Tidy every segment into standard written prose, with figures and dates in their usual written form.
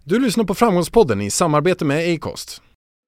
Du lyssnar på Framgångspodden i samarbete med Acast.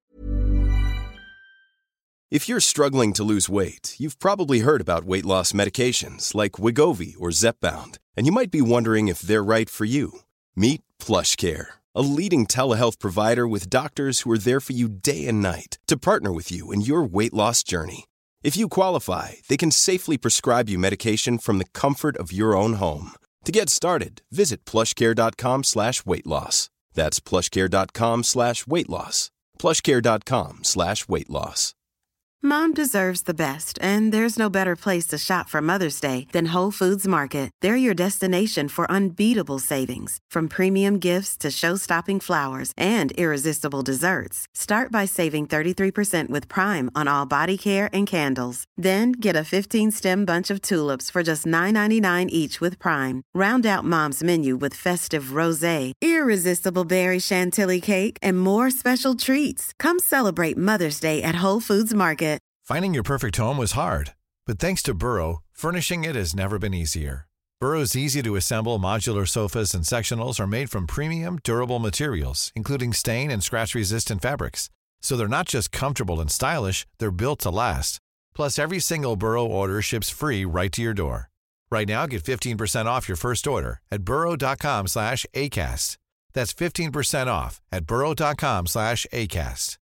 If you're struggling to lose weight, you've probably heard about weight loss medications like Wegovy or Zepbound, and you might be wondering if they're right for you. Meet PlushCare, a leading telehealth provider with doctors who are there for you day and night to partner with you in your weight loss journey. If you qualify, they can safely prescribe you medication from the comfort of your own home. To get started, visit plushcare.com/weightloss. That's plushcare.com/weightloss. plushcare.com/weightloss. Mom deserves the best, and there's no better place to shop for Mother's Day than Whole Foods Market. They're your destination for unbeatable savings, from premium gifts to show-stopping flowers and irresistible desserts. Start by saving 33% with Prime on all body care and candles. Then get a 15-stem bunch of tulips for just $9.99 each with Prime. Round out Mom's menu with festive rosé, irresistible berry chantilly cake, and more special treats. Come celebrate Mother's Day at Whole Foods Market. Finding your perfect home was hard, but thanks to Burrow, furnishing it has never been easier. Burrow's easy-to-assemble modular sofas and sectionals are made from premium, durable materials, including stain and scratch-resistant fabrics. So they're not just comfortable and stylish, they're built to last. Plus, every single Burrow order ships free right to your door. Right now, get 15% off your first order at burrow.com/ACAST. That's 15% off at burrow.com/ACAST.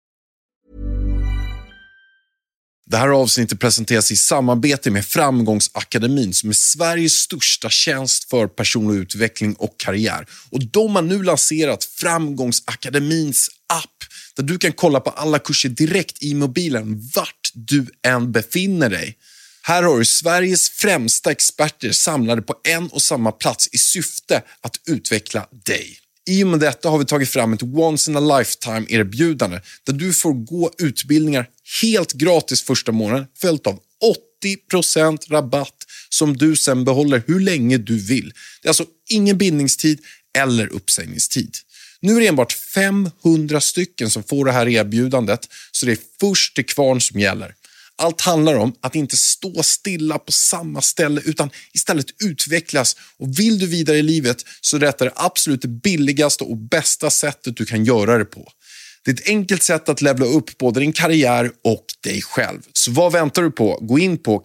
Det här avsnittet presenteras i samarbete med Framgångsakademin som är Sveriges största tjänst för personlig utveckling och karriär. Och de har nu lanserat Framgångsakademins app där du kan kolla på alla kurser direkt i mobilen vart du än befinner dig. Här har du Sveriges främsta experter samlade på en och samma plats i syfte att utveckla dig. I och med detta har vi tagit fram ett once in a lifetime erbjudande där du får gå utbildningar helt gratis första månaden följt av 80% rabatt som du sen behåller hur länge du vill. Det är alltså ingen bindningstid eller uppsägningstid. Nu är det enbart 500 stycken som får det här erbjudandet, så det är först till kvarn som gäller. Allt handlar om att inte stå stilla på samma ställe utan istället utvecklas. Och vill du vidare i livet så är detta det absolut billigaste och bästa sättet du kan göra det på. Det är ett enkelt sätt att levla upp både din karriär och dig själv. Så vad väntar du på? Gå in på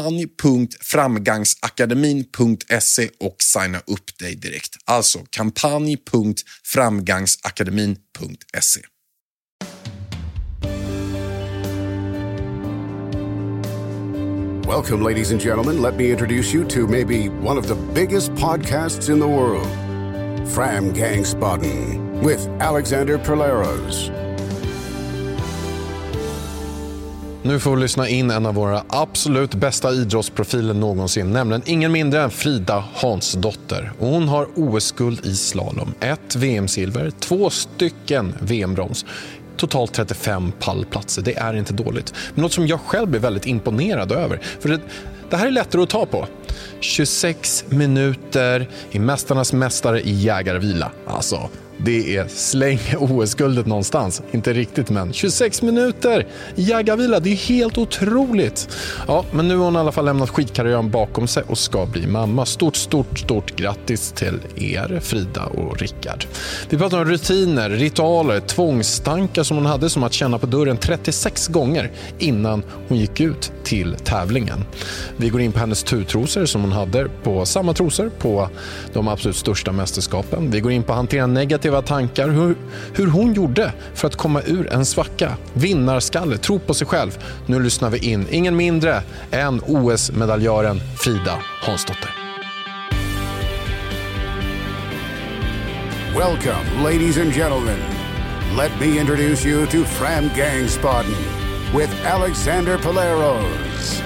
kampanj.framgangsakademin.se och signa upp dig direkt. Alltså kampanj.framgangsakademin.se. Welcome, ladies and gentlemen. Let me introduce you to maybe one of the biggest podcasts in the world, Framgangspodden, with Alexander Perleros. Nu får vi lyssna in en av våra absolut bästa idrottsprofiler någonsin, nämligen ingen mindre än Frida Hansdotter. Och hon har OS-guld i slalom, 1 VM-silver, 2 stycken VM-brons. Totalt 35 pallplatser, det är inte dåligt. Men något som jag själv är väldigt imponerad över, för det här är lättare att ta på. 26 minuter i Mästarnas mästare i jägarvila. Alltså, det är släng OS-guldet någonstans. Inte riktigt, men 26 minuter i jägarvila, det är helt otroligt. Ja, men nu har hon i alla fall lämnat skidkarriären bakom sig och ska bli mamma. Stort grattis till er, Frida och Rickard. Vi pratar om rutiner, ritualer, tvångstankar som hon hade, som att känna på dörren 36 gånger innan hon gick ut till tävlingen. Vi går in på hennes turtrosor som hon hade på samma trosor på de absolut största mästerskapen. Vi går in på att hantera negativa tankar, hur hon gjorde för att komma ur en svacka. Vinnarskalle, tro på sig själv. Nu lyssnar vi in ingen mindre än OS-medaljören Frida Hansdotter. Welcome, ladies and gentlemen. Let me introduce you to Framgangspodden with Alexander Perleros.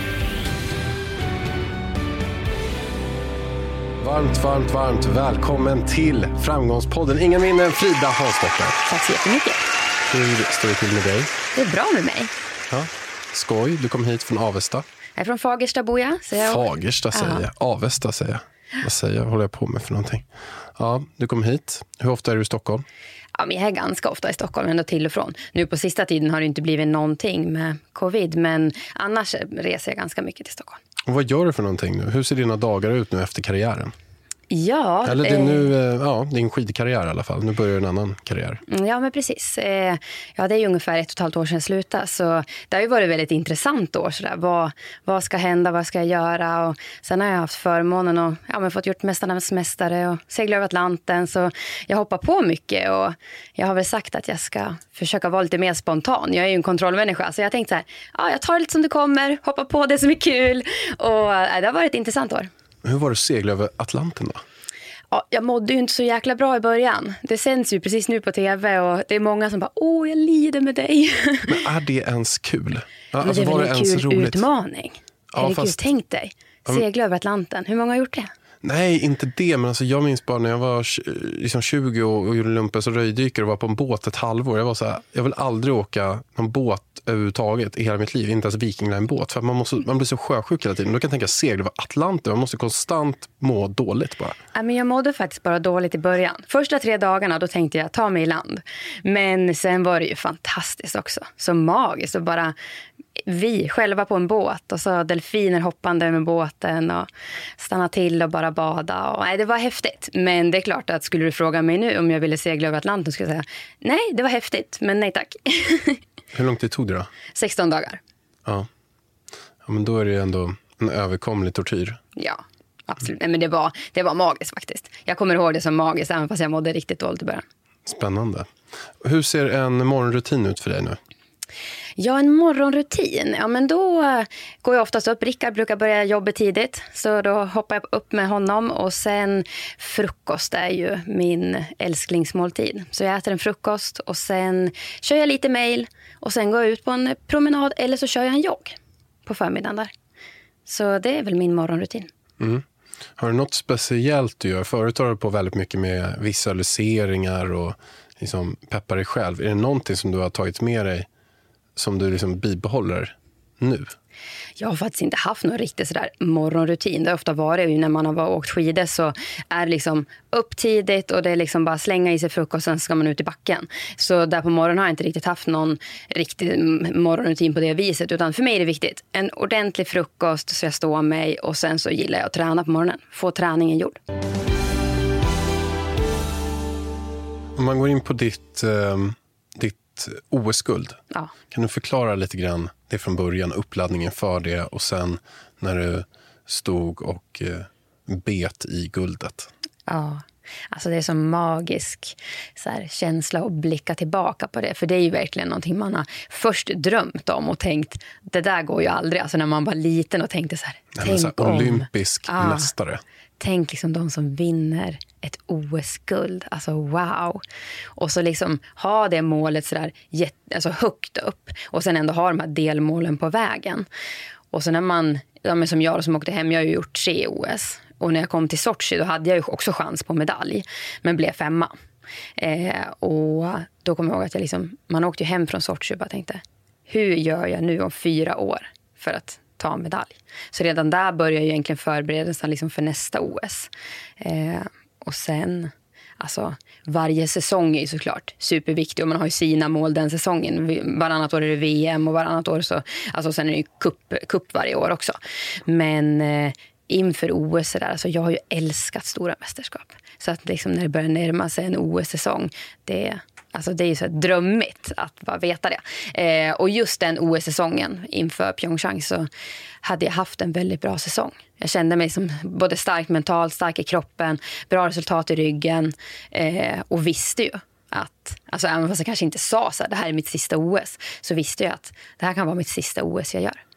Varmt välkommen till Framgångspodden. Ingen mindre än Frida Hansdotter. Tack så jättemycket. Hur står det till med dig? Det är bra med mig. Ja, skoj. Du kom hit från Avesta. Jag är från Fagersta, bor jag. Fagersta säger jag. Avesta säger jag. Vad håller jag på med för någonting? Ja, du kom hit. Hur ofta är du i Stockholm? Ja, men jag är ganska ofta i Stockholm, ändå till och från. Nu på sista tiden har det inte blivit någonting med covid, men annars reser jag ganska mycket till Stockholm. Och vad gör du för någonting nu? Hur ser dina dagar ut nu efter karriären? Ja. Eller din skidkarriär i alla fall. Nu börjar en annan karriär. Ja, men precis. Ja, det är ju ungefär 1,5 år sedan jag slutade. Så det har ju varit väldigt intressant år. Vad ska hända? Vad ska jag göra? Och sen har jag haft förmånen och fått gjort Mästarnas mästare och segla över Atlanten. Så jag hoppar på mycket och jag har väl sagt att jag ska försöka vara lite mer spontan. Jag är ju en kontrollmänniska. Så jag tänkte så här, jag tar det lite som det kommer. Hoppa på det som är kul. Och det har varit ett intressant år. Hur var det att segla över Atlanten då? Ja, jag mådde ju inte så jäkla bra i början. Det sänds ju precis nu på tv och det är många som bara, jag lider med dig. Men är det ens kul? Men det är väl en kul utmaning? Herregud, tänk dig. Segla över Atlanten. Hur många har gjort det? Nej, inte det. Men alltså, jag minns bara när jag var liksom 20 och gjorde lumpen som röjdykare och var på en båt ett halvår. Jag var så här, jag vill aldrig åka någon båt överhuvudtaget i hela mitt liv. Inte ens Viking Line-båt. För man blir så sjösjuk hela tiden. Då kan jag tänka segla över Atlanten. Man måste konstant må dåligt bara. Ja, men jag mådde faktiskt bara dåligt i början. Första 3 dagarna då tänkte jag ta mig i land. Men sen var det ju fantastiskt också. Så magiskt och bara vi själva på en båt och så delfiner hoppande med båten och stanna till och bara bada. Och, nej, det var häftigt. Men det är klart att skulle du fråga mig nu om jag ville segla över Atlanten skulle jag säga nej, det var häftigt, men nej tack. Hur lång tid tog det då? 16 dagar. Ja, men då är det ändå en överkomlig tortyr. Ja, absolut. Nej, men det var magiskt faktiskt. Jag kommer ihåg det som magiskt även fast jag mådde riktigt dåligt i början. Spännande. Hur ser en morgonrutin ut för dig nu? Ja, en morgonrutin. Ja, men då går jag oftast upp. Rickard brukar börja jobba tidigt. Så då hoppar jag upp med honom. Och sen frukost är ju min älsklingsmåltid. Så jag äter en frukost och sen kör jag lite mejl. Och sen går jag ut på en promenad eller så kör jag en jogg på förmiddagen där. Så det är väl min morgonrutin. Mm. Har du något speciellt du gör? Förut har du på väldigt mycket med visualiseringar och liksom peppar dig själv. Är det någonting som du har tagit med dig som du liksom bibehåller nu? Jag har faktiskt inte haft någon riktigt sådär morgonrutin. Det har ofta varit ju när man har åkt skidor så är det liksom upp tidigt och det är liksom bara slänga i sig frukost och sen ska man ut i backen. Så där på morgonen har jag inte riktigt haft någon riktig morgonrutin på det viset. Utan för mig är det viktigt. En ordentlig frukost så jag står mig och sen så gillar jag att träna på morgonen. Få träningen gjord. Om man går in på ditt OS-guld. Ja. Kan du förklara lite grann det från början, uppladdningen för det och sen när du stod och bet i guldet? Ja, alltså det är så magisk så här, känsla att blicka tillbaka på det. För det är ju verkligen någonting man har först drömt om och tänkt, det där går ju aldrig. Alltså när man var liten och tänkte så här, tänk om. Olympisk mästare. Tänk liksom de som vinner ett OS-guld. Alltså wow. Och så liksom ha det målet så där alltså högt upp. Och sen ändå ha de här delmålen på vägen. Och så när man, som jag som åkte hem, jag har ju gjort 3 OS. Och när jag kom till Sochi då hade jag ju också chans på medalj. Men blev 5. Och då kom jag ihåg att jag liksom, man åkte ju hem från Sochi och bara tänkte, hur gör jag nu om 4 år för att ta en medalj? Så redan där börjar ju egentligen förberedelsen liksom för nästa OS. Och sen, alltså varje säsong är ju såklart superviktig och man har ju sina mål den säsongen. Varannat år är det VM och varannat år så, alltså sen är det ju cup varje år också. Men inför OS där, alltså jag har ju älskat stora mästerskap. Så att liksom när det börjar närma sig en OS-säsong, det är ju så drömmigt att bara veta det. Och just den OS-säsongen inför Pyeongchang så hade jag haft en väldigt bra säsong. Jag kände mig som både stark mentalt, stark i kroppen, bra resultat i ryggen och visste ju att, alltså även fast jag kanske inte sa så här, det här är mitt sista OS, så visste jag att det här kan vara mitt sista OS jag gör.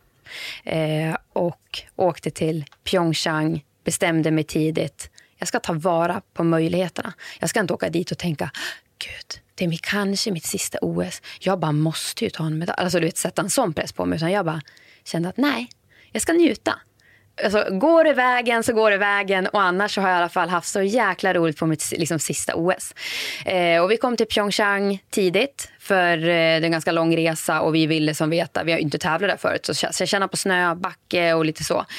Och åkte till Pyeongchang, bestämde mig tidigt. Jag ska ta vara på möjligheterna. Jag ska inte åka dit och tänka, gud, det är kanske mitt sista OS. Jag bara måste ju ta en medalj. Alltså du vet, sätta en sån press på mig. Utan jag bara kände att nej, jag ska njuta. Alltså går det vägen så går det vägen. Och annars så har jag i alla fall haft så jäkla roligt på mitt liksom, sista OS. Och vi kom till Pyeongchang tidigt. För det är en ganska lång resa. Och vi ville som veta, vi har inte tävlat där förut. Så jag känner på snö, backe och lite så.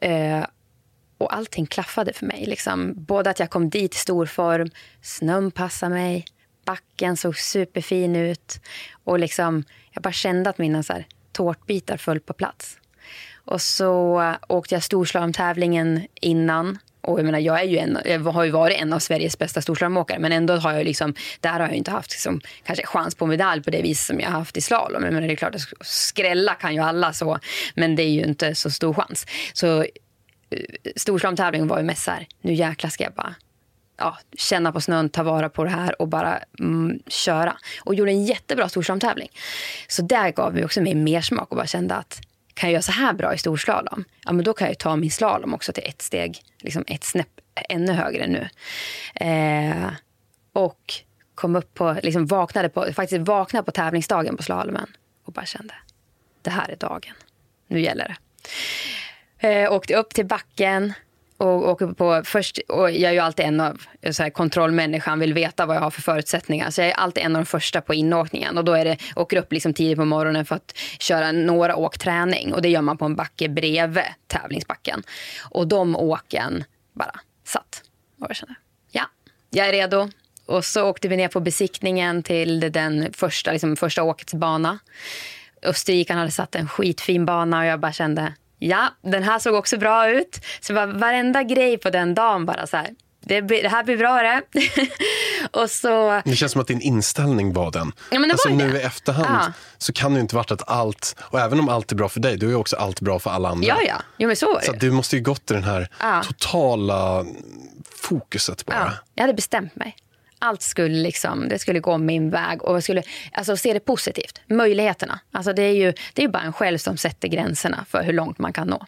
Och allting klaffade för mig. Liksom. Både att jag kom dit i stor form. Snön passade mig. Backen såg superfin ut. Och liksom, jag bara kände att mina så här, tårtbitar föll på plats. Och så åkte jag storslalomtävlingen innan. Och jag menar, jag har ju varit en av Sveriges bästa storslalomåkare, men ändå har jag liksom, där har jag inte haft liksom, kanske chans på medalj på det vis som jag har haft i slalom. Men det är klart att skrälla kan ju alla så, men det är ju inte så stor chans. Så storslalomtävlingen var ju mest så här, nu jäkla ska jag bara känna på snön, ta vara på det här och bara köra. Och gjorde en jättebra storslalomtävling. Så där gav vi också mig mer smak och bara kände att kan jag göra så här bra i storslalom? Ja, men då kan jag ta min slalom också till ett steg, liksom ett snäpp ännu högre nu. Och kom upp på, liksom vaknade på tävlingsdagen på slalomen och bara kände, det här är dagen. Nu gäller det. Åkte upp till backen och åker på först, och jag är ju alltid en av så här, kontrollmänniskan, vill veta vad jag har för förutsättningar, så jag är alltid en av de första på inåkningen, och då är det, åker upp liksom tidigt på morgonen för att köra några åkträning, och det gör man på en backe bredvid tävlingsbacken, och de åken bara satt och jag kände, ja, jag är redo. Och så åkte vi ner på besiktningen till den första åkets bana. Österrikan hade satt en skitfin bana och jag bara kände, ja, den här såg också bra ut. Så varenda grej på den dagen bara så här, det här blir bra det. Och så... Det känns som att din inställning var den. Ja, men alltså var nu i efterhand så kan det ju inte varit att allt, och även om allt är bra för dig, då är ju också allt bra för alla andra. Ja. Jo, men så var det. Så du måste ju gått i den här totala fokuset bara. Ja, jag hade bestämt mig. Allt skulle liksom, det skulle gå min väg, och jag skulle alltså se det positivt, möjligheterna. Alltså det är ju bara en själv som sätter gränserna för hur långt man kan nå.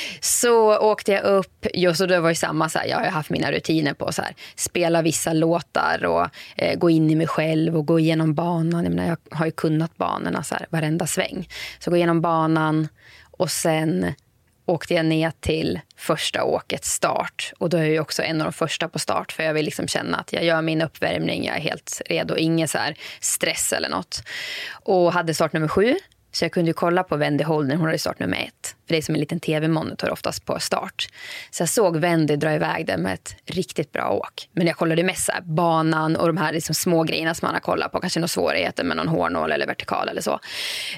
Så åkte jag upp, just, och det var ju samma så här, jag har haft mina rutiner på så här, spela vissa låtar och gå in i mig själv och gå igenom banan. Jag menar, jag har ju kunnat banorna så här, varenda sväng. Så gå igenom banan, och sen åkte jag ner till första åkets start. Och då är jag också en av de första på start. För jag vill liksom känna att jag gör min uppvärmning. Jag är helt redo. Ingen så här stress eller något. Och hade start nummer 7. Så jag kunde ju kolla på Wendy Holden. Hon hade start nummer 1. För det är som en liten tv-monitor oftast på start. Så jag såg Wendy dra iväg den med ett riktigt bra åk. Men jag kollade mest så här, banan och de här liksom små grejerna som man har kollat på. Kanske några svårigheter med någon hårnål eller vertikal eller så.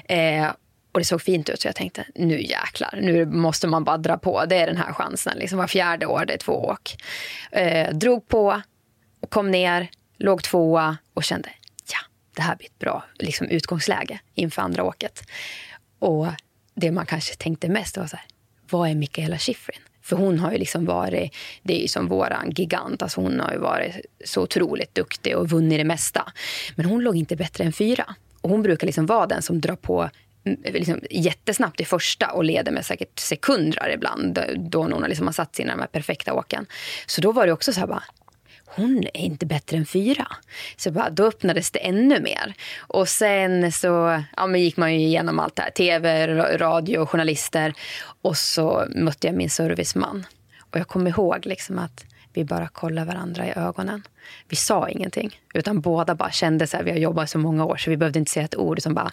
Och det såg fint ut, så jag tänkte, nu jäklar, nu måste man bara dra på. Det är den här chansen, liksom var 4:e år, det är 2 åk. Drog på och kom ner, låg 2:a och kände, ja, det här blir ett bra liksom, utgångsläge inför andra åket. Och det man kanske tänkte mest var så här, vad är Mikaela Shiffrin? För hon har ju liksom varit, det är ju som våran gigant, alltså hon har ju varit så otroligt duktig och vunnit det mesta. Men hon låg inte bättre än 4. Och hon brukar liksom vara den som drar på liksom jättesnabbt i första och leder med säkert sekunder ibland, då hon liksom har satt sina de här perfekta åken. Så då var det också så här bara, hon är inte bättre än 4. Så bara, då öppnades det ännu mer. Och sen så men gick man ju igenom allt det här, tv, radio, journalister, och så mötte jag min serviceman. Och jag kommer ihåg liksom att vi bara kollade varandra i ögonen. Vi sa ingenting, utan båda bara kände så här, vi har jobbat så många år så vi behövde inte säga ett ord, som bara,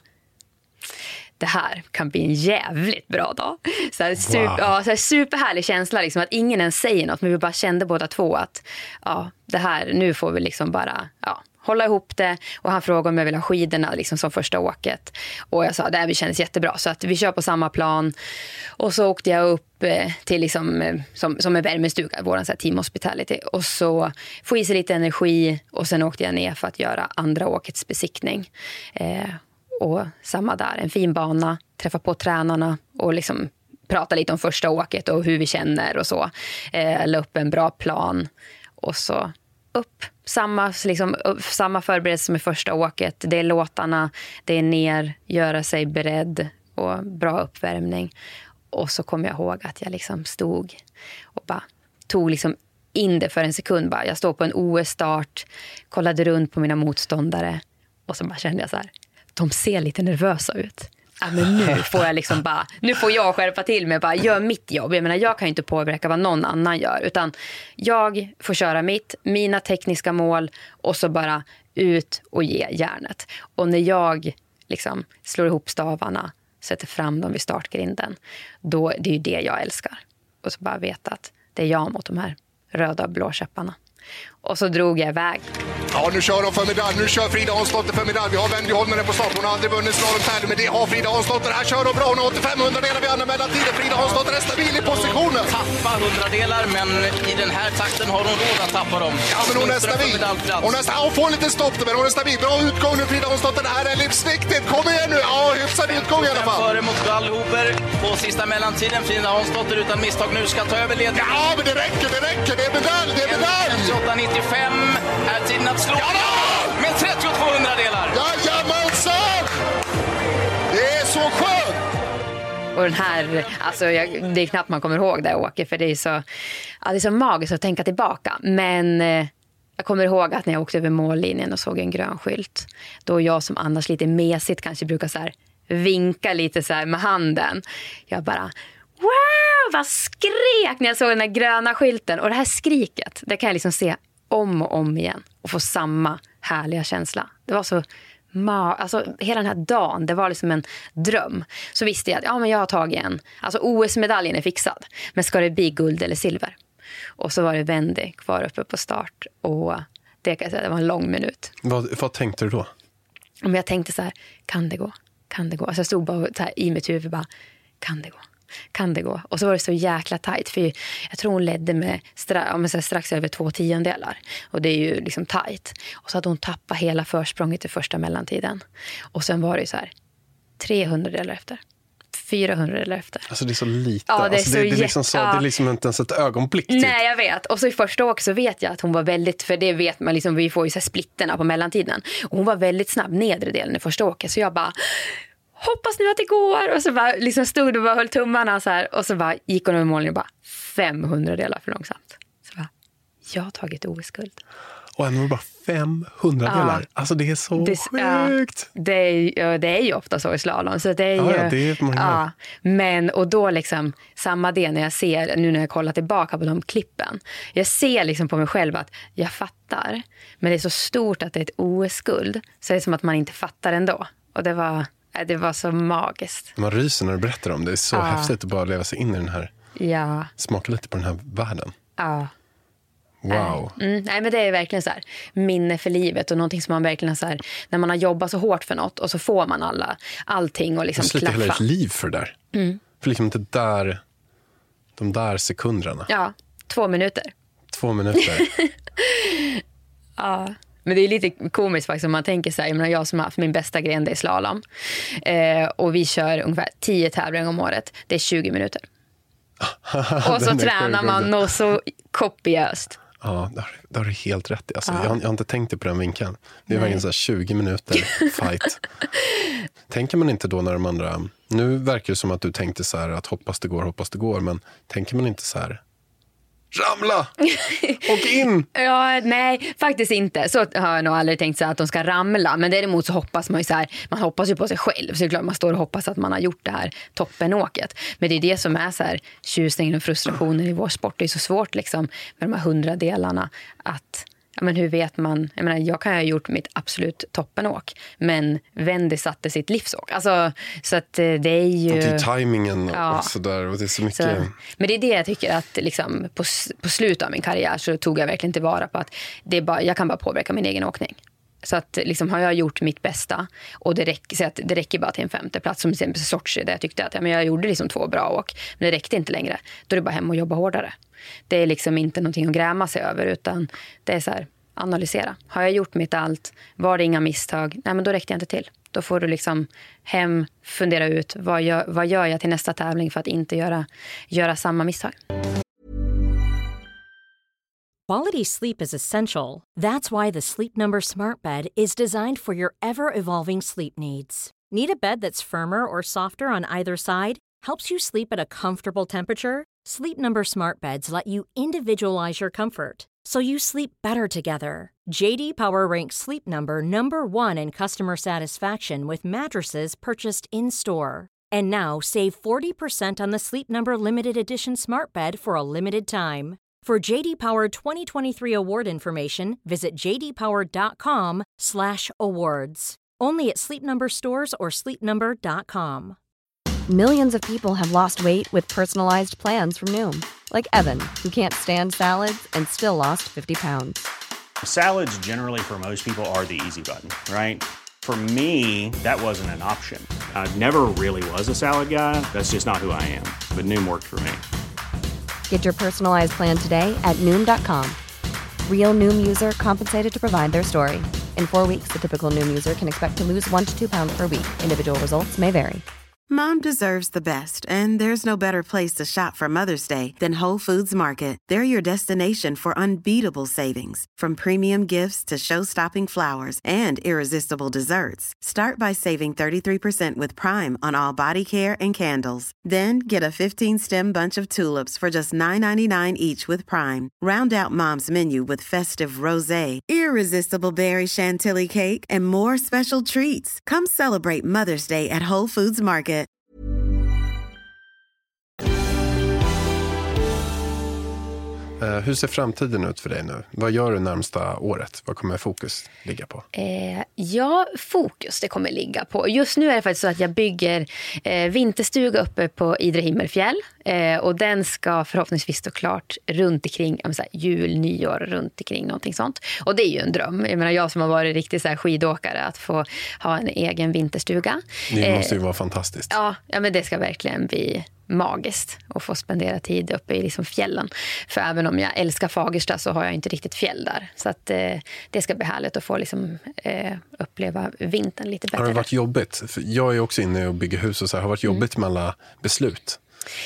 det här kan bli en jävligt bra dag. Så här, så här superhärlig känsla liksom, att ingen ens säger något, men vi bara kände båda två att det här, nu får vi liksom bara hålla ihop det. Och han frågade om jag ville ha skidorna liksom, som första åket. Och jag sa att det kändes jättebra, så att vi kör på samma plan. Och så åkte jag upp till liksom, som en värmestuga, våran så här, team hospitality. Och så få i sig lite energi, och sen åkte jag ner för att göra andra åkets besiktning. Och samma där, en fin bana, träffa på tränarna och liksom prata lite om första åket och hur vi känner och så. La upp en bra plan, och så upp. Samma förberedelse som i första åket. Det är låtarna, det är ner, göra sig beredd och bra uppvärmning. Och så kom jag ihåg att jag liksom stod och bara tog liksom in det för en sekund. Bara. Jag stod på en OS-start, kollade runt på mina motståndare, och så bara kände jag så här, de ser lite nervösa ut. Men nu får jag liksom bara, nu får jag skärpa till mig, bara gör mitt jobb. Jag menar, jag kan ju inte påverka vad någon annan gör, utan jag får köra mina tekniska mål, och så bara ut och ge järnet. Och när jag liksom slår ihop stavarna, sätter fram dem vid startgrinden, då det är ju det jag älskar. Och så bara veta att det är jag mot de här röda och blå käpparna. Och så drog jag iväg. Ja, nu kör de för medalj. Nu kör Frida Hansdotter för medalj. Vi har Wendy Holmner på start. Hon har aldrig vunnit slalomtävling, men det har Frida Hansdotter. Här kör de bra. Hon har 85 delar vid andra mellantiden. Frida Hansdotter är stabil i positionen. Tappa 100-delar, men i den här takten har hon råd att tappa dem. Ja, men hon är stabil. Hon får lite stopp, men hon är stabil. Bra utgång nu, Frida Hansdotter. Det här är livsviktigt. Kom igen nu. Ja, hyfsad utgång i alla fall. Före mot Gallhuber på sista mellantiden. Frida Hansdotter utan misstag nu ska ta över ledningen. Ja, men det räcker. Det är medalj. Det är medalj. 58,95 är tiden att slå. Ja, med 32 hundradelar. Jajamensan! Det är så skönt! Och den här, alltså det är knappt man kommer ihåg där jag åker, för det är så magiskt att tänka tillbaka. Men jag kommer ihåg att när jag åkte över mållinjen och såg en grön skylt, då jag som annars lite mesigt kanske brukar så här vinka lite så här med handen. Jag bara, wow, vad skrek när jag såg den här gröna skylten. Och det här skriket, det kan jag liksom se om och om igen och få samma härliga känsla. Det var så alltså hela den här dagen, det var liksom en dröm. Så visste jag att men jag har tagit alltså OS-medaljen är fixad, men ska det bli guld eller silver? Och så var det Wendy kvar uppe på start, och det kan jag säga, det var en lång minut. Vad tänkte du då? Men jag tänkte så här, kan det gå? Alltså jag stod bara så här i mitt huvud bara, kan det gå? Och så var det så jäkla tajt, för jag tror hon ledde med strax över 2/10. Och det är ju liksom tajt. Och så hade hon tappat hela försprånget i första mellantiden. Och sen var det så här 300 delar efter. 400 delar efter. Alltså det är så lite. Ja, det är alltså, det är liksom inte ens ett ögonblick. Typ. Nej, jag vet. Och så i första åket så vet jag att hon var väldigt, för det vet man liksom, vi får ju så här splitterna på mellantiden. Och hon var väldigt snabb nedre delen i första åket. Så jag bara, hoppas nu att det går. Och så bara liksom stod och bara höll tummarna så här. Och så bara gick hon över målningen och bara 500 delar för långsamt. Så bara, jag har tagit OS-guld. Och ändå bara 500 delar. Alltså det är så sjukt. Det är ju ofta så i slalom. Så det är ju, det är många. Men, och då liksom, samma det när jag ser, nu när jag kollar tillbaka på de klippen. Jag ser liksom på mig själv att jag fattar. Men det är så stort att det är ett OS-guld. Så det är som att man inte fattar ändå. Och det var så magiskt. Man ryser när du berättar om det. Det är så häftigt att bara leva sig in i den här. Ja. Smaka lite på den här världen. Ja. Wow. Nej, men det är verkligen så här minne för livet, och någonting som man verkligen så här, när man har jobbat så hårt för något och så får man allting och liksom klaffa. Hela ett liv för det där. För liksom de där sekunderna. Ja, 2 minuter. 2 minuter. Ja. Men det är lite komiskt faktiskt om man tänker så här, jag som har haft min bästa gren, det är slalom. Och vi kör ungefär 10 tävlingar om året. Det är 20 minuter. Och så tränar man något så kopiöst. Ja, det har du helt rätt i. Alltså, jag har inte tänkt på den vinkeln. Det är verkligen så här 20 minuter fight. Tänker man inte då när de andra... Nu verkar det som att du tänkte så här att hoppas det går. Men tänker man inte så här... Ramla! Och in! Ja, nej, faktiskt inte. Så har jag nog aldrig tänkt så här att de ska ramla. Men däremot så hoppas man ju så här, man hoppas ju på sig själv. Så det är klart man står och hoppas att man har gjort det här toppenåket. Men det är det som är så här tjusningen och frustrationen i vår sport. Det är så svårt liksom med de här 100 delarna att... Men hur vet man? Jag kan ha gjort mitt absolut toppenåk, men Wendy satte sitt livsåk. Alltså, så att det är ju... Och det är tajmingen och sådär. Och det är så mycket... Men det är det jag tycker att liksom, på slutet av min karriär så tog jag verkligen tillvara på att jag kan bara påverka min egen åkning. Så att liksom, har jag gjort mitt bästa och det räcker bara till en 5:e plats, som till exempel Sochi, där jag tyckte att jag gjorde liksom 2 bra åk, men det räckte inte längre. Då är det bara hem och jobba hårdare. Det är liksom inte någonting att gräma sig över, utan det är så här, analysera. Har jag gjort mitt allt? Var det inga misstag? Nej, men då räckte jag inte till. Då får du liksom hem, fundera ut, vad gör jag till nästa tävling för att inte göra samma misstag. Quality sleep is essential. That's why the Sleep Number Smart Bed is designed for your ever-evolving sleep needs. Need a bed that's firmer or softer on either side? Helps you sleep at a comfortable temperature? Sleep Number Smart Beds let you individualize your comfort, so you sleep better together. JD Power ranks Sleep Number #1 in customer satisfaction with mattresses purchased in-store. And now save 40% on the Sleep Number Limited Edition Smart Bed for a limited time. For JD Power 2023 award information, visit jdpower.com/awards. Only at Sleep Number stores or sleepnumber.com. Millions of people have lost weight with personalized plans from Noom. Like Evan, who can't stand salads and still lost 50 pounds. Salads generally for most people are the easy button, right? For me, that wasn't an option. I never really was a salad guy. That's just not who I am. But Noom worked for me. Get your personalized plan today at Noom.com. Real Noom user compensated to provide their story. In 4 weeks, the typical Noom user can expect to lose 1 to 2 pounds per week. Individual results may vary. Mom deserves the best, and there's no better place to shop for Mother's Day than Whole Foods Market. They're your destination for unbeatable savings, from premium gifts to show-stopping flowers and irresistible desserts. Start by saving 33% with Prime on all body care and candles. Then get a 15-stem bunch of tulips for just $9.99 each with Prime. Round out Mom's menu with festive rosé, irresistible berry chantilly cake, and more special treats. Come celebrate Mother's Day at Whole Foods Market. Hur ser framtiden ut för dig nu? Vad gör du närmsta året? Vad kommer fokus ligga på? Fokus det kommer ligga på. Just nu är det faktiskt så att jag bygger vinterstuga uppe på Idre Himmelfjäll. Och den ska förhoppningsvis stå klart runt omkring jul, nyår, runt omkring någonting sånt. Och det är ju en dröm. Jag menar, jag som har varit riktigt så här skidåkare att få ha en egen vinterstuga. Det måste ju vara fantastiskt. Ja, men det ska verkligen bli magiskt att få spendera tid uppe i liksom fjällen. För även om jag älskar Fagersta så har jag inte riktigt fjäll där. Så att det ska bli härligt att få liksom, uppleva vintern lite bättre. Har det varit jobbigt? För jag är också inne och bygger hus och så här. Har det varit jobbigt med alla beslut?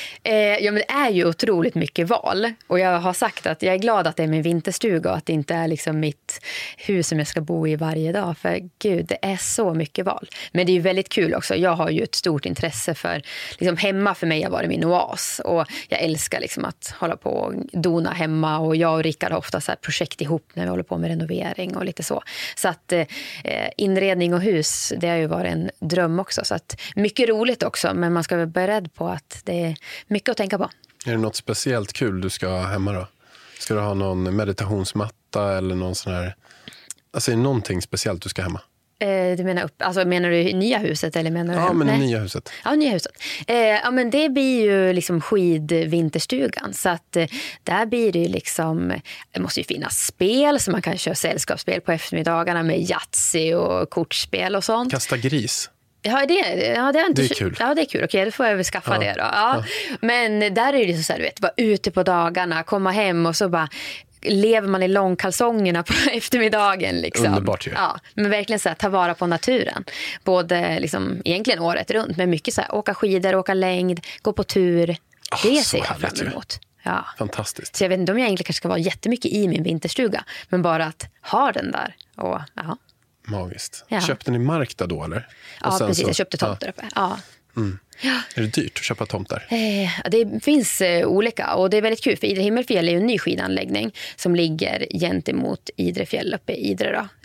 Ja, men det är ju otroligt mycket val. Och jag har sagt att jag är glad att det är min vinterstuga och att det inte är liksom mitt hus som jag ska bo i varje dag. För gud, det är så mycket val. Men det är ju väldigt kul också. Jag har ju ett stort intresse för liksom, hemma för mig har varit min oas. Och jag älskar liksom att hålla på och dona hemma. Och jag och Rickard har ofta så här projekt ihop när vi håller på med renovering och lite så. Så att inredning och hus, det har ju varit en dröm också. Så att mycket roligt också, men man ska vara beredd på att det är mycket att tänka på. Är det något speciellt kul du ska ha hemma då? Ska du ha någon meditationsmatta eller någon sån här... Alltså är det någonting speciellt du ska hemma? Du menar menar du nya huset eller menar du? Ja, men nya huset. Ja, nya huset. Ja, men det blir ju liksom skidvinterstugan. Så att där blir det ju liksom... Det måste ju finnas spel så man kan köra sällskapsspel på eftermiddagarna med Yatzy och kortspel och sånt. Kasta gris. Ja, det är inte... Det är kul. Ja, det är kul. Okej, då får jag väl skaffa det då. Ja. Men där är det så här, du vet, vara ute på dagarna, komma hem och så bara lever man i långkalsongerna på eftermiddagen liksom. Underbart ju. Ja, men verkligen så här, ta vara på naturen. Både liksom egentligen året runt, men mycket så här, åka skidor, åka längd, gå på tur. Det ser jag fram emot. Ja. Fantastiskt. Så jag vet inte om jag egentligen kanske ska vara jättemycket i min vinterstuga, men bara att ha den där och ja. Magiskt. Ja. Köpte ni mark där då, eller? Ja, precis. Jag köpte tomt där uppe. Ja. Mm. Ja. Är det dyrt att köpa tomt där? Det finns olika och det är väldigt kul för Idre Himmelfjäll är ju en ny skidanläggning som ligger gentemot Idrefjäll uppe i Idre då.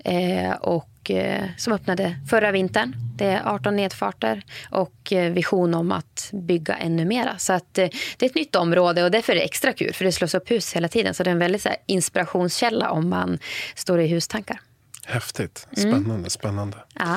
Och som öppnade förra vintern. Det är 18 nedfarter och vision om att bygga ännu mera. Så att det är ett nytt område och därför är det extra kul för det slås upp hus hela tiden. Så det är en väldigt så här, inspirationskälla om man står i hustankar. Häftigt. Spännande.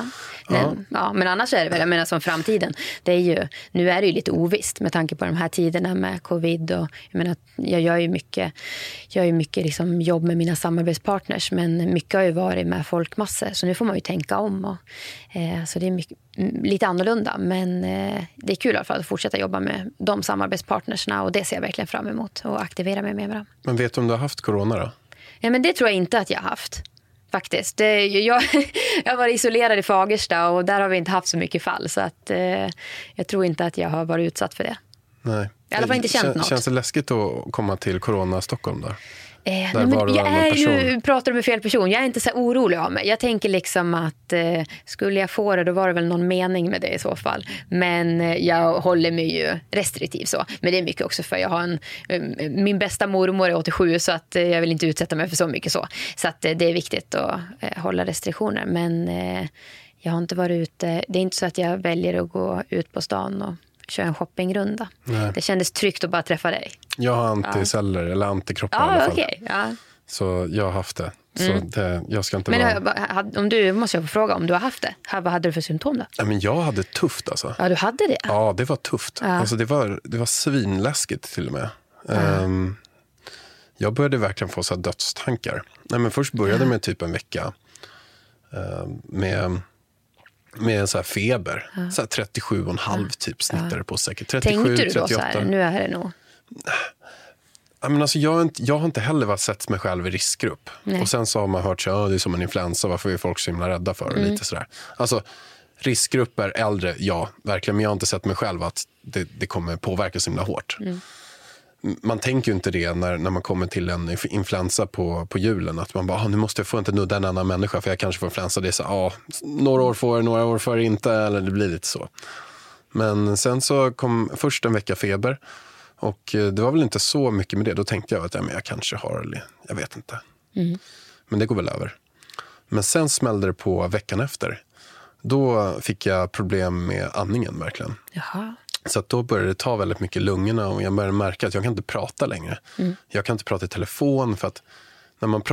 Ja, men annars är det väl, jag menar som framtiden, det är ju, nu är det ju lite ovisst med tanke på de här tiderna med covid och jag menar, jag gör ju mycket liksom jobb med mina samarbetspartners, men mycket har ju varit med folkmassor, så nu får man ju tänka om och, så det är mycket, lite annorlunda, men det är kul i alla fall att fortsätta jobba med de samarbetspartnersna och det ser jag verkligen fram emot och aktivera mig med dem. Men vet du om du har haft corona då? Ja, men det tror jag inte att jag har haft. Faktiskt. Jag var isolerad i Fagersta och där har vi inte haft så mycket fall. Så att, jag tror inte att jag har varit utsatt för det. Nej. I alla fall inte känt något. Känns det läskigt att komma till Corona Stockholm då? Pratar du med fel person? Jag är inte så orolig av mig. Jag tänker liksom att skulle jag få det, då var det väl någon mening med det i så fall. Men jag håller mig ju restriktiv så. Men det är mycket också för jag har min bästa mormor är 87 så att jag vill inte utsätta mig för så mycket så. Så att det är viktigt att hålla restriktioner. Men jag har inte varit ute. Det är inte så att jag väljer att gå ut på stan och köra en shoppingrunda. Nej. Det kändes tryggt att bara träffa dig. Jag har anticeller eller antikroppar i alla fall. Okay. Ja. Så jag har haft det. Så jag ska inte om du måste jag fråga om du har haft det. Vad hade du för symptom då? Ja, men jag hade tufft alltså. Ja, du hade det? Ja, det var tufft. Ja. Alltså, det var svinläskigt till och med. Jag började verkligen få så här dödstankar. Nej, men först började med typ en vecka med så här feber. Så här 37,5 typ snittade på säkert. 37, tänkte du då 38. så här, nu är det nog... Men alltså, jag har inte heller sett mig själv i riskgrupp. Nej. Och sen så har man hört sig, det är som en influensa, varför är folk så himla rädda för? Och lite sådär. Alltså, riskgrupper, äldre, ja, verkligen. Men jag har inte sett mig själv att det kommer påverka så himla hårt. Man tänker ju inte det när man kommer till en influensa på julen. Att man bara, nu måste jag få inte nudda en annan människa för jag kanske får influensa. Det är så, några år får, några år för inte, eller det blir lite så. Men sen så kom först en vecka feber. Och det var väl inte så mycket med det. Då tänkte jag att jag kanske har, eller jag vet inte. Men det går väl över. Men sen smällde det på veckan efter. Då fick jag problem med andningen verkligen. Jaha. Så att då började det ta väldigt mycket lungorna och jag började märka att jag kan inte prata längre. Jag kan inte prata i telefon för att när man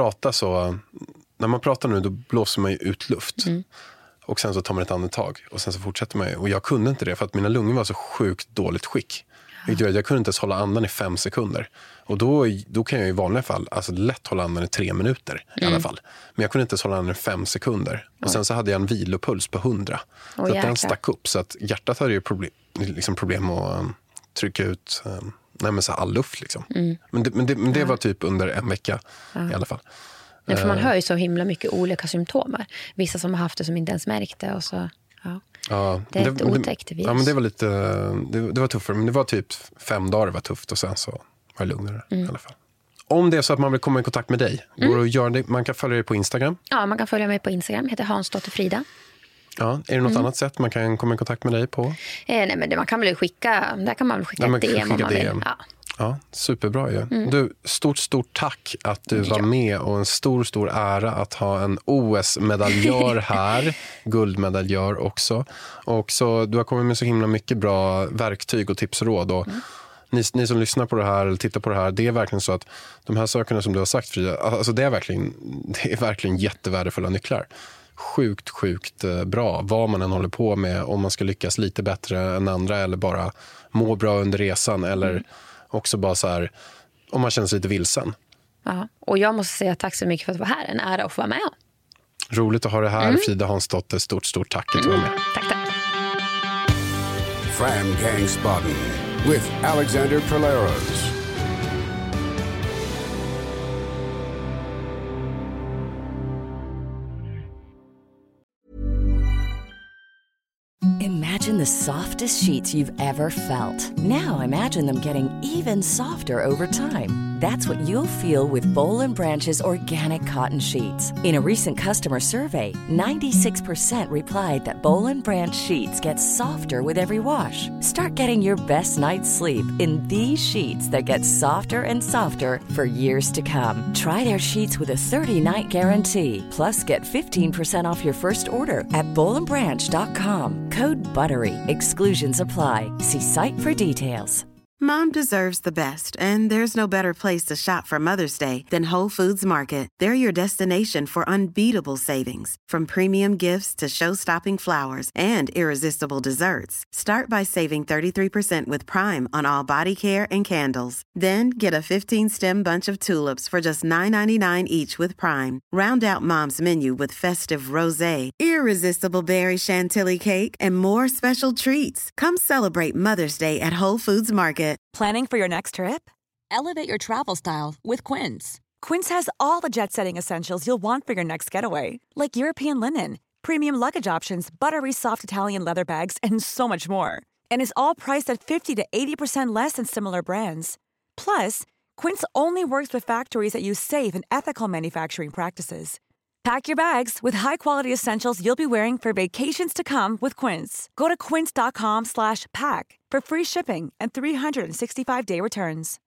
pratar nu då blåser man ju ut luft. Och sen så tar man ett andetag och sen så fortsätter man. Och jag kunde inte det för att mina lungor var så sjukt dåligt skick. Jag kunde inte ens hålla andan i 5 sekunder. Och då kan jag i vanliga fall lätt hålla andan i 3 minuter i alla fall. Men jag kunde inte ens hålla andan i 5 sekunder. Och sen så hade jag en vilopuls på 100. Så att den stack upp. Så att hjärtat hade ju problem att trycka ut så all luft. Liksom. Men det var typ under en vecka i alla fall. Ja, för man hör ju så himla mycket olika symptomer. Vissa som har haft det som inte ens märkte och så... Ja, det är ett otäckt virus. Ja, men det var lite det var tuffare, men det var typ 5 dagar det var tufft och sen så var det lugnare i alla fall. Om det är så att man vill komma i kontakt med dig, går det att göra det? Man kan följa dig på Instagram. Ja, man kan följa mig på Instagram, heter Hansdotter-Frida. Ja, är det något annat sätt man kan komma i kontakt med dig på? Nej, men man kan väl skicka, där kan man väl skicka DM om man vill. Ja, superbra ju. Du, stort tack att du var med och en stor ära att ha en OS-medaljör här, guldmedaljör också. Och så du har kommit med så himla mycket bra verktyg och tips och råd och ni som lyssnar på det här eller tittar på det här, det är verkligen så att de här sakerna som du har sagt, Frida, alltså det är verkligen jättevärdefulla nycklar. Sjukt bra, vad man än håller på med, om man ska lyckas lite bättre än andra eller bara må bra under resan eller också bara så här, om man känner sig lite vilsen. Ja, och jag måste säga tack så mycket för att vara här. En ära att få vara med. Roligt att ha det här, Frida Hansdotter. Stort tack att du var med. Tack. Fram Gangsbaden with Alexander Polaros. Imagine the softest sheets you've ever felt. Now imagine them getting even softer over time. That's what you'll feel with Boll & Branch's organic cotton sheets. In a recent customer survey, 96% replied that Boll & Branch sheets get softer with every wash. Start getting your best night's sleep in these sheets that get softer and softer for years to come. Try their sheets with a 30-night guarantee. Plus, get 15% off your first order at bollandbranch.com. Code BUTTERY. Exclusions apply. See site for details. Mom deserves the best, and there's no better place to shop for Mother's Day than Whole Foods Market. They're your destination for unbeatable savings, from premium gifts to show-stopping flowers and irresistible desserts. Start by saving 33% with Prime on all body care and candles. Then get a 15-stem bunch of tulips for just $9.99 each with Prime. Round out Mom's menu with festive rosé, irresistible berry chantilly cake, and more special treats. Come celebrate Mother's Day at Whole Foods Market. Planning for your next trip? Elevate your travel style with Quince. Quince has all the jet-setting essentials you'll want for your next getaway, like European linen, premium luggage options, buttery soft Italian leather bags, and so much more. And is all priced at 50 to 80% less than similar brands. Plus, Quince only works with factories that use safe and ethical manufacturing practices. Pack your bags with high-quality essentials you'll be wearing for vacations to come with Quince. Go to quince.com/pack for free shipping and 365-day returns.